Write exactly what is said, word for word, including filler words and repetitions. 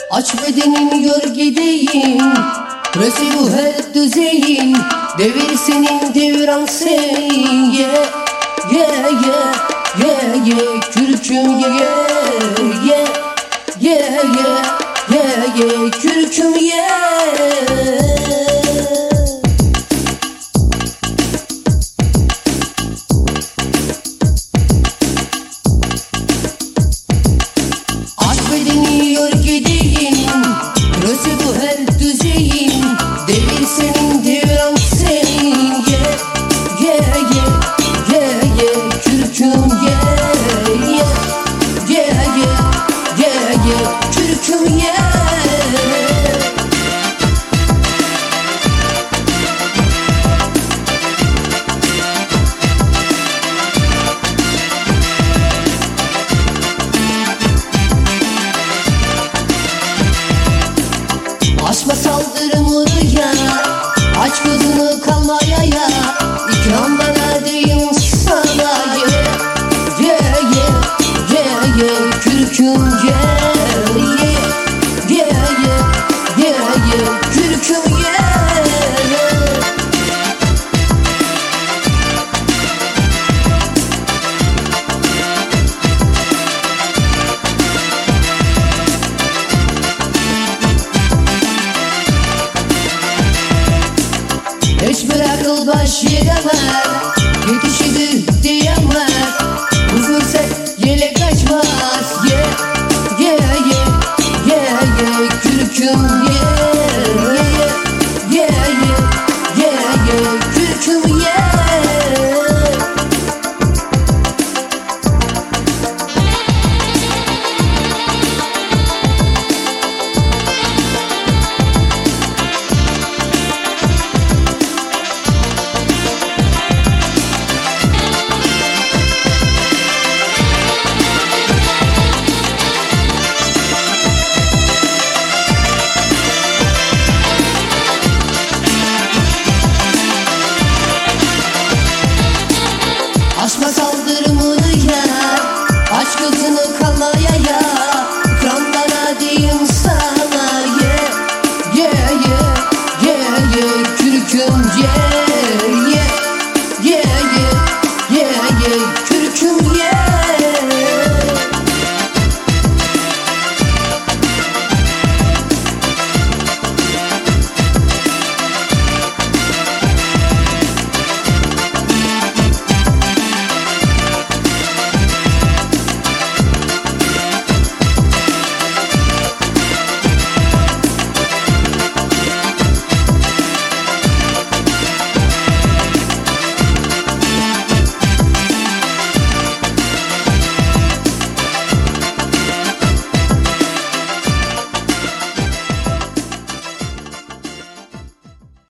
Aç bedenin gör gideyim, burası bu her düzeyin. Devir senin devran senin. Yeah, yeah, yeah, yeah, yeah. Kürküm yeah, yeah, yeah, yeah, yeah, yeah. Kürküm yeah. Burası bu her düzeyin, devir senin devran senin. Yeah, yeah, yeah, yeah, yeah. Kürküm yeah, yeah, yeah, yeah, yeah, yeah. Kürküm yeah. Açma saldırımı ya, aç gözünü kalmaya ya. İkram bana deyim sana. Yeah, yeah, yeah, yeah, yeah. Kürküm yeah, yeah, yeah, yeah, yeah, yeah. Kürküm yeah. Hiçbir akıl baş yedemez,